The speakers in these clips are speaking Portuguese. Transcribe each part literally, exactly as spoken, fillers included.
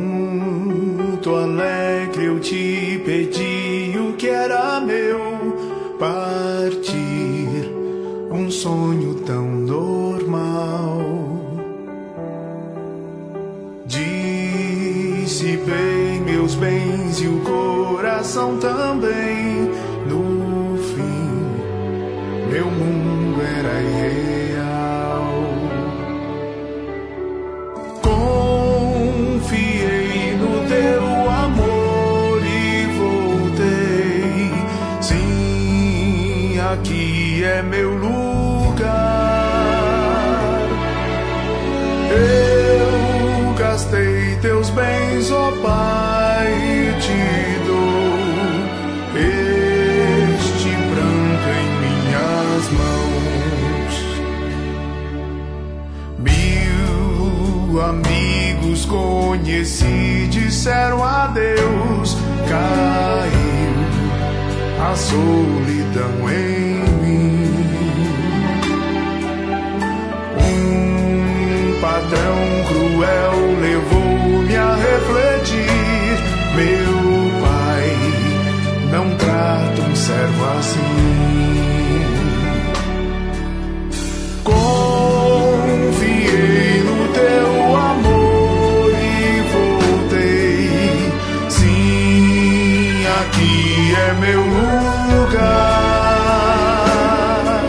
Muito alegre eu te pedi o que era meu, partir, um sonho tão normal. Dissipei meus bens e o coração também. No fim, meu mundo era irreal. Confiei no teu amor e voltei. Sim, aqui é meu lugar. Eu gastei teus bens, ó Pai, e te dou este pranto em minhas mãos. Mil amigos conheci, disseram adeus. Caiu a solidão em mim. Um patrão cruel levou-me a refletir. Meu pai não trata um servo assim. Confiei no teu amor e voltei. Sim, aqui é meu lugar.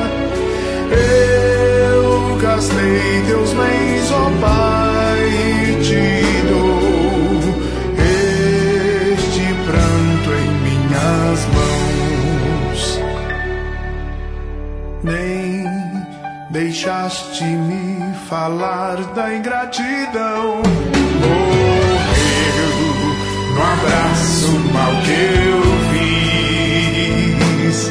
Eu gastei teus bens, ó Pai, e te dou este pranto em minhas mãos. Nem deixaste-me falar da ingratidão. Morreu no abraço mal que eu fiz.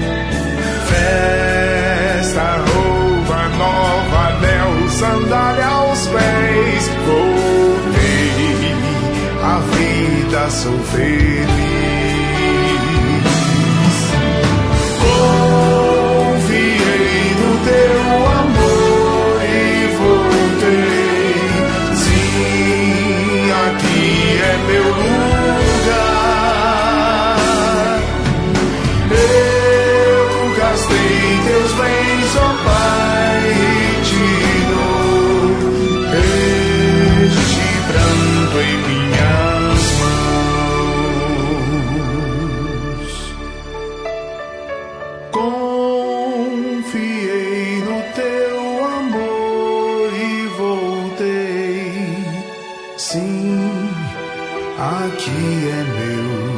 Festa, roupa nova, anel, sandália aos pés. Voltei, a vida sou feliz. Confiei no teu amor e voltei. Sim, aqui é meu lugar. Eu gastei teus bens, ó Pai, e te dou este pranto em minhas mãos. Confiei no teu amor e voltei. Sim, aqui é meu